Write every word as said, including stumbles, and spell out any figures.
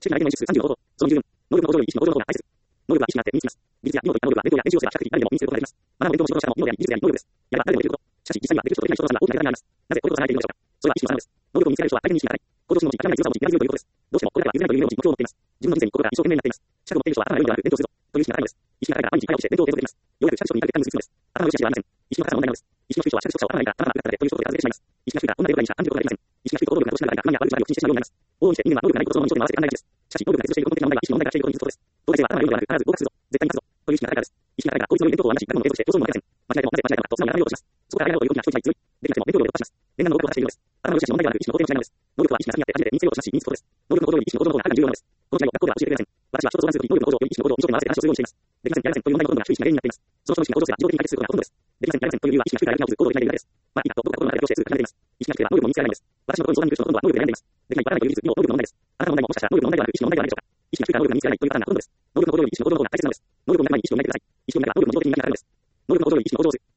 知的な相手の意識数さんじゅうの行動。その十分。能力の向上より意識の向上の方が大切。能力は意識があって身につきます。技術や技能といった能力は勉強や練習をすれば比較的誰でも身につけることができます。または勉強も仕事としても技能であり技術であり能力です。やれば誰でもできること。しかし実際にはできる人とできない人との差が大きな隔たりがあります。なぜこれほど差が開いているのでしょうか。それは意識の差なのです。能力を見つけられる人は相手に意識が高い。行動心のうち諦めない強さを持ち粘り強いということです。どうしてもこれだけは譲れないという夢を持ち目標を持っています。自分の人生に心が一生懸命になっています。資格を持っている人は頭が良いのではなく勉強するぞという意識が高いのです。意識が高いから毎日会話をして勉強を継続できます。ようやく資格試験に向かって一貫するのです。頭の良い知識はありません。意識の高さの問題なのです。意識の低い人は資格試験を頭がいいか頭が悪かったでという一言で外れてしまいます。意識が低いからどんなレベルがいいにした暗示ることができません。意識が低いと労力が過ごしながら不満や悪口ばかりを口にしてしまうようになります。往々にして人間は能力がないこととその一生懸命合わせて考えがちです。しかし能力が欠如している根本的な問題が意識の問題から来ていることに気づくことです。東大生は頭が良いのではなく必ず合格するぞ。絶対に勝つぞ。という意識が高いからです。意識が高いから効率の良い勉強法を学び、学問の継続して競争も負けません。間違えてもなぜ間違えたのかと素直に学びようとします。そこから誤りをという動きが人一倍強い。できなくても勉強量を突破します。念願の能力を果たしているのです。頭の良い知識の問題ではなく意識の肯定の違いなのです。能力は意識が先にあって初めて身につけようとしますし身につくことです。能力の向上より意識の向上の方がはるかに重要なのです。この違いを学校では教えてくれません。私は人と相談するとき能力の向上より意識の向上を一生懸命合わせて話をするようにしています。できません、やりませんという問題のほとんどが低い意識が原因になっています。その人の意識が向上すれば自動的に解決することがほとんどです。できません、やりませんという理由は意識が低いからやる気が起きず行動できない理由です。まあいいかと僕は心の中で教えすぐ考えています。意識が低ければ能力も身につけられないのです。私のことに相談に来る人のほとんどは能力で悩んでいます。できない、バカないという唯一、能力の問題です。あなたの問題ももしかしたら能力の問題ではなく意識の問題ではないでしょうか。意識が低いから能力が身につけられないというパターンがほとんどです。能力の向上より意識の向上の方が大切なのです。能力の前に意識を磨いてください。意識を磨けば能力の向上的に磨きがかかるのです。能力の向上より意識の向上をする。